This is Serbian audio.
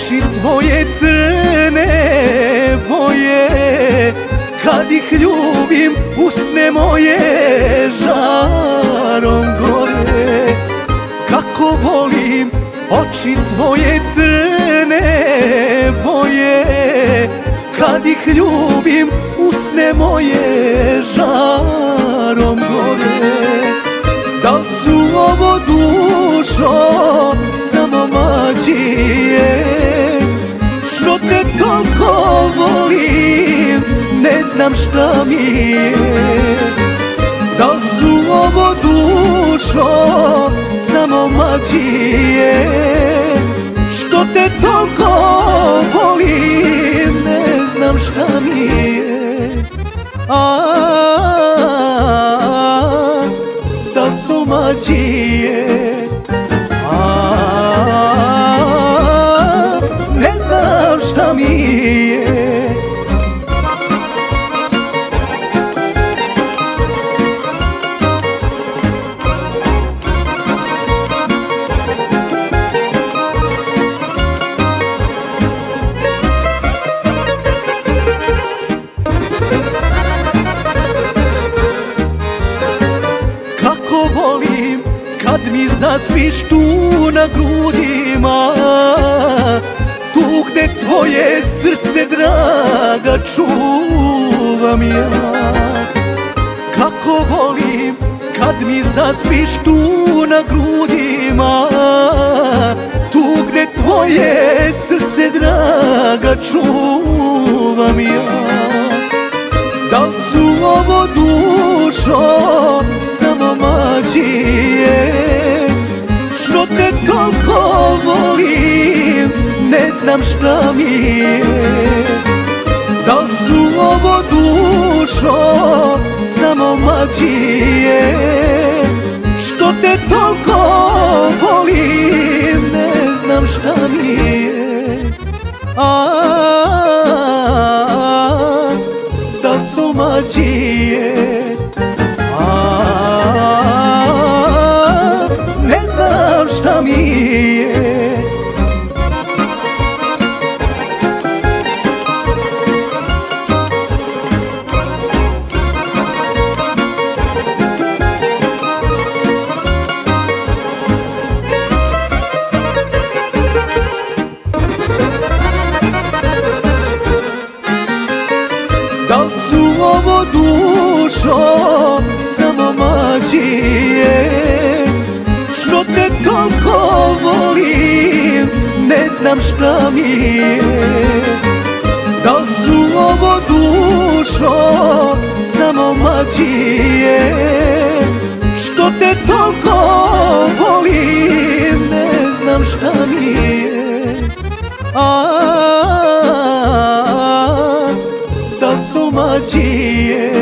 Oči tvoje crne boje, kad ih ljubim usne moje žarom gore. Kako volim oči tvoje crne boje, kad ih ljubim usne moje žarom gore. Da li su ovo dušo samo mađije, što te toliko volim, ne znam šta mi je. Da li su ovo dušo samo mađije, što te toliko volim, ne znam šta mi je. Da su mađije, ne znam šta mi je. Kako volim kad mi zaspiš tu na grudima, tu gde tvoje srce draga čuvam ja. Kako volim kad mi zaspiš tu na grudima, tu gde tvoje srce draga čuvam ja. Da li su ovo dušo samo mađije, što te toliko volim, ne znam šta mi je. Da li su ovo dušo samo mađije, što te toliko volim, ne znam šta mi je. Da su mađije, ne znam šta mi je. Da li su ovo dušo samo mađije, što te toliko volim, ne znam šta mi je. Da li su ovo dušo samo mađije, što te toliko volim, ne znam šta mi je. Da su mađije,